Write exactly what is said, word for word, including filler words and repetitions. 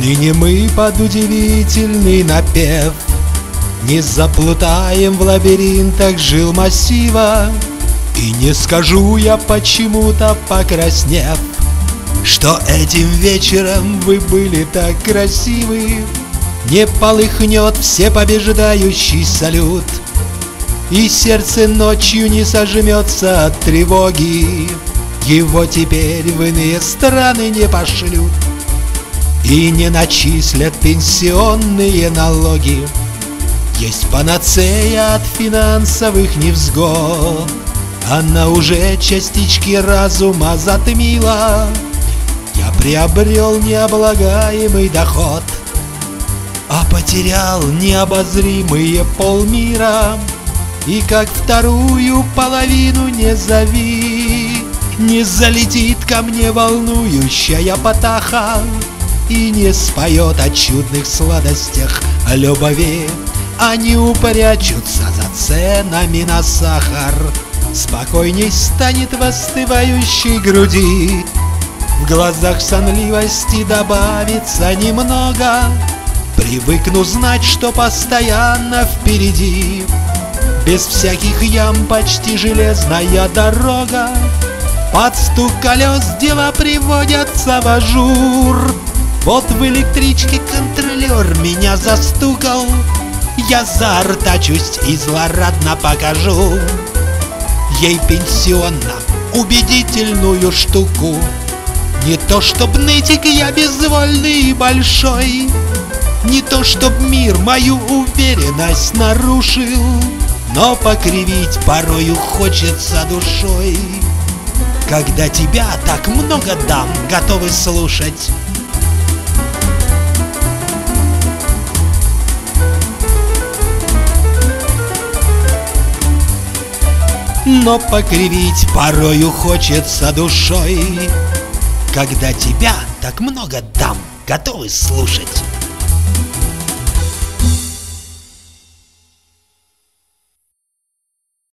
Отныне мы под удивительный напев не заплутаем в лабиринтах жил массива. И не скажу я почему-то покраснев, что этим вечером вы были так красивы. Не полыхнет всепобеждающий салют, и сердце ночью не сожмется от тревоги. Его теперь в иные страны не пошлют и не начислят пенсионные налоги. Есть панацея от финансовых невзгод, она уже частички разума затмила. Я приобрел необлагаемый доход, а потерял необозримые полмира. И как вторую половину не зови, не залетит ко мне волнующая потаха и не споет о чудных сладостях о любви. Они упрячутся за ценами на сахар. Спокойней станет в остывающей груди, в глазах сонливости добавится немного. Привыкну знать, что постоянно впереди, без всяких ям почти железная дорога. Под стук колес дела приводятся в ажур. Вот в электричке контролер меня застукал. Я заортачусь и злорадно покажу ей пенсионно-убедительную штуку. Не то чтоб нытик я безвольный и большой, не то чтоб мир мою уверенность нарушил, но покривить порою хочется душой, когда тебя так много дам готовы слушать. Но покривить порою хочется душой, когда тебя так много дам готовы слушать.